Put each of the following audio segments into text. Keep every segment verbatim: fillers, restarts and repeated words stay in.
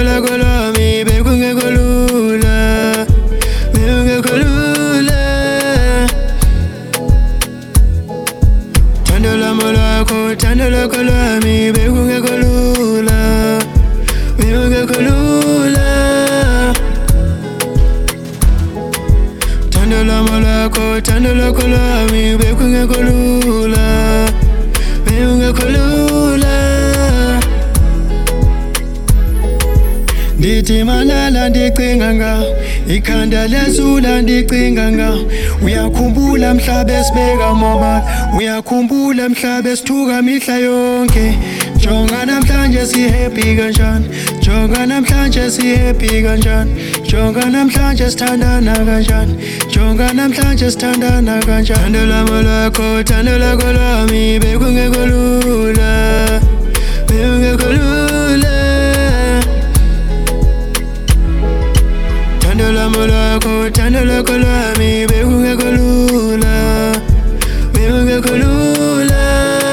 thando lakho lwami bekungekho lula, bekungekho lula. Thando lwami lwakho, thando lakho lwami bekungekho lula, bekungekho lula. Thando lwami lwakho, thando lakho lwami bekungekho lula, bekungekho lula. Ndithi malala ndicinga ngawo, ikhanda lesula ndicinga ngawo. Uyakhumbula mhlaba esibeka mobile, uyakhumbula mhlaba esithuka mihla yonke. Jonga namhlanje si happy kanjani, jonga namhlanje si happy kanjani, jonga namhlanje sithandana kanjani, jonga namhlanje sithandana kanjani. Thando lwami lwakho, thando lakho lwami bekungekho lula, bekungekho lula. Thando lwami lwakho, thando lakho lwami bekungekho lula, bekungekho lula.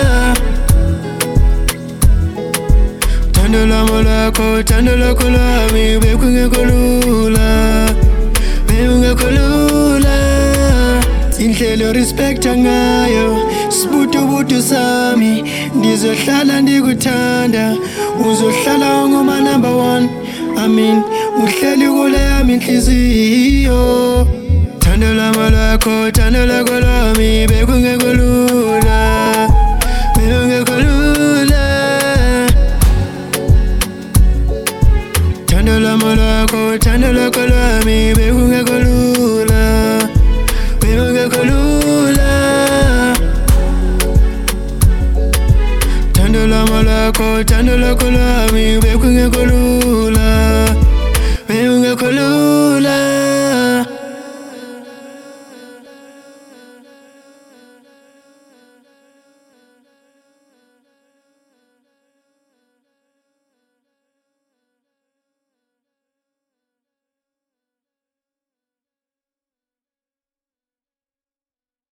Thando lwami lwakho, thando lakho lwami bekungekho lula, bekungekho lula. Indlela respecta ngayo sibutubutu sami, ndizohlala ndikuthanda, uzohlala ungoma number one. I mean, uhleli kule yami inhliziyo. Thando lwami lwakho, thando lakho lwami bekungekho lula, bekungekho lula. Thando lwami lwakho, thando lakho lwami bekungekho lula, bekungekho lula. Thando lwami lwakho, thando lakho lwami bekungekho lula.